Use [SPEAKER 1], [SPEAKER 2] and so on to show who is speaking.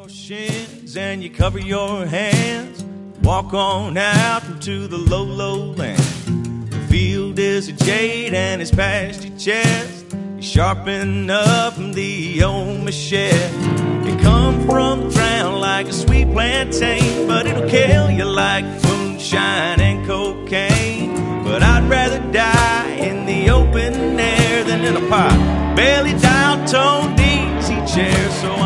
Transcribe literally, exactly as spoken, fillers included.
[SPEAKER 1] your shins and you cover your hands. Walk on out into the low, low land. The field is a jade and it's past your chest. You sharpen up the old machete. You come from the ground like a sweet plantain, but it'll kill you like moonshine and cocaine. But I'd rather die in the open air than in a pot belly, dial-toned, easy chair. So